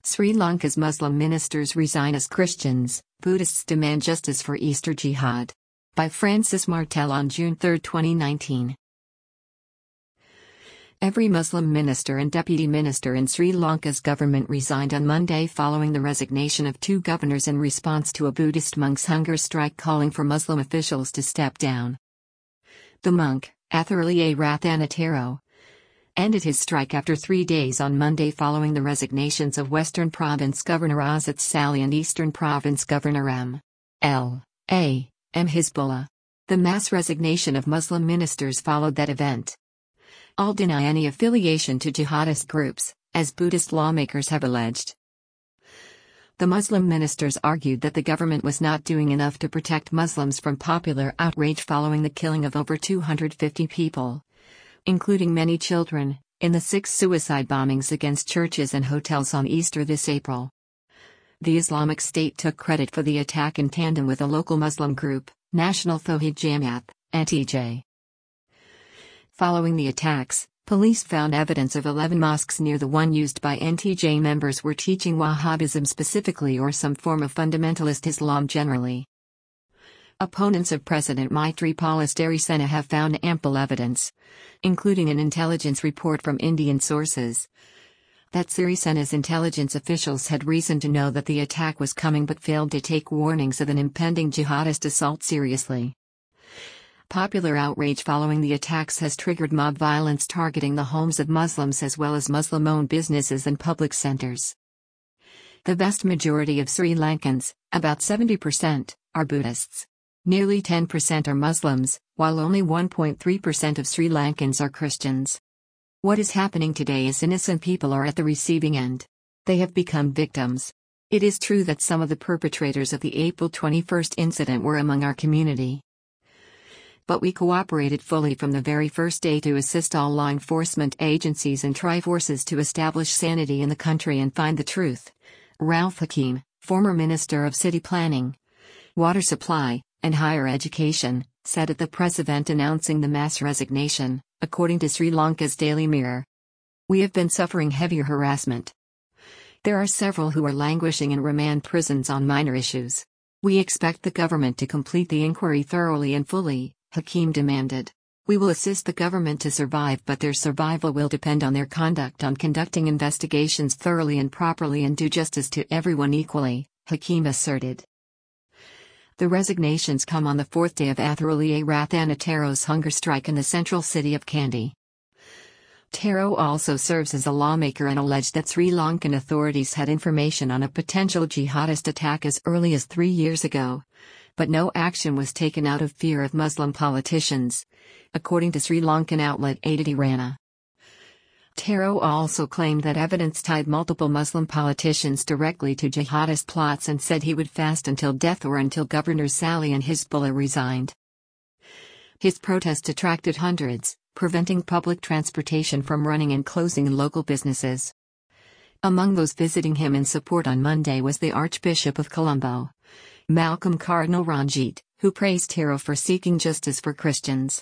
Sri Lanka's Muslim ministers resign as Christians, Buddhists demand justice for Easter Jihad. By Francis Martel on June 3, 2019. Every Muslim minister and deputy minister in Sri Lanka's government resigned on Monday following the resignation of two governors in response to a Buddhist monk's hunger strike calling for Muslim officials to step down. The monk, Atherley Rathanataro, ended his strike after 3 days on Monday following the resignations of Western Province Governor Azat Sali and Eastern Province Governor M.L.A.M. Hizbullah. The mass resignation of Muslim ministers followed that event. All deny any affiliation to jihadist groups, as Buddhist lawmakers have alleged. The Muslim ministers argued that the government was not doing enough to protect Muslims from popular outrage following the killing of over 250 people, including many children, in the 6 suicide bombings against churches and hotels on Easter this April. The Islamic State took credit for the attack in tandem with a local Muslim group, National Tawhid Jamaat, NTJ. Following the attacks, police found evidence of 11 mosques near the one used by NTJ members were teaching Wahhabism specifically or some form of fundamentalist Islam generally. Opponents of President Maithripala Sirisena have found ample evidence, including an intelligence report from Indian sources, that Sirisena's intelligence officials had reason to know that the attack was coming but failed to take warnings of an impending jihadist assault seriously. Popular outrage following the attacks has triggered mob violence targeting the homes of Muslims as well as Muslim-owned businesses and public centers. The vast majority of Sri Lankans, about 70%, are Buddhists. Nearly 10% are Muslims, while only 1.3% of Sri Lankans are Christians. What is happening today is innocent people are at the receiving end. They have become victims. It is true that some of the perpetrators of the April 21 incident were among our community. But we cooperated fully from the very first day to assist all law enforcement agencies and Triforces to establish sanity in the country and find the truth. Rauf Hakim, former Minister of City Planning, Water Supply, and Higher Education, said at the press event announcing the mass resignation, according to Sri Lanka's Daily Mirror. We have been suffering heavier harassment. There are several who are languishing in remand prisons on minor issues. We expect the government to complete the inquiry thoroughly and fully, Hakim demanded. We will assist the government to survive, but their survival will depend on their conduct on conducting investigations thoroughly and properly and do justice to everyone equally, Hakim asserted. The resignations come on the 4th day of Atherley Rathanataro's hunger strike in the central city of Kandy. Taro also serves as a lawmaker and alleged that Sri Lankan authorities had information on a potential jihadist attack as early as 3 years ago, but no action was taken out of fear of Muslim politicians, according to Sri Lankan outlet Aditirana. Taro also claimed that evidence tied multiple Muslim politicians directly to jihadist plots and said he would fast until death or until Governor Sali and Hizbullah resigned. His protest attracted hundreds, preventing public transportation from running and closing local businesses. Among those visiting him in support on Monday was the Archbishop of Colombo, Malcolm Cardinal Ranjit, who praised Taro for seeking justice for Christians.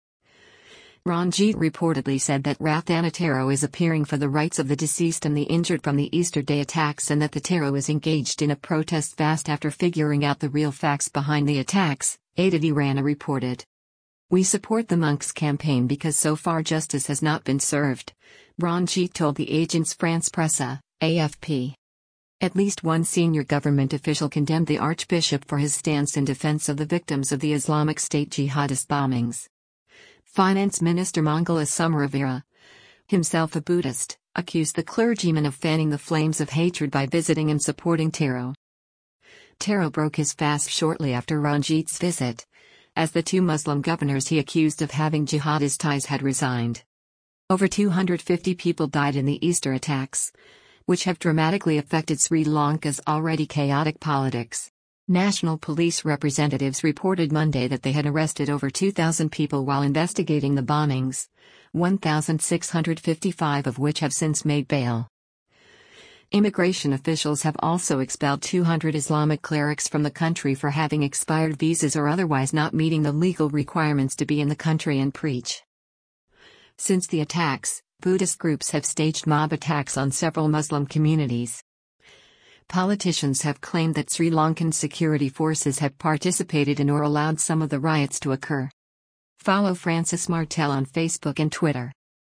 Ranjit reportedly said that Rathanataro is appearing for the rights of the deceased and the injured from the Easter Day attacks and that the Taro is engaged in a protest fast after figuring out the real facts behind the attacks, Aditirana reported. We support the monks' campaign because so far justice has not been served, Ranjit told the Agence France Presse, AFP. At least one senior government official condemned the Archbishop for his stance in defense of the victims of the Islamic State jihadist bombings. Finance Minister Mangala Samaravira, himself a Buddhist, accused the clergyman of fanning the flames of hatred by visiting and supporting Taro. Taro broke his fast shortly after Ranjit's visit, as the two Muslim governors he accused of having jihadist ties had resigned. Over 250 people died in the Easter attacks, which have dramatically affected Sri Lanka's already chaotic politics. National police representatives reported Monday that they had arrested over 2,000 people while investigating the bombings, 1,655 of which have since made bail. Immigration officials have also expelled 200 Islamic clerics from the country for having expired visas or otherwise not meeting the legal requirements to be in the country and preach. Since the attacks, Buddhist groups have staged mob attacks on several Muslim communities. Politicians have claimed that Sri Lankan security forces have participated in or allowed some of the riots to occur. Follow Francis Martel on Facebook and Twitter.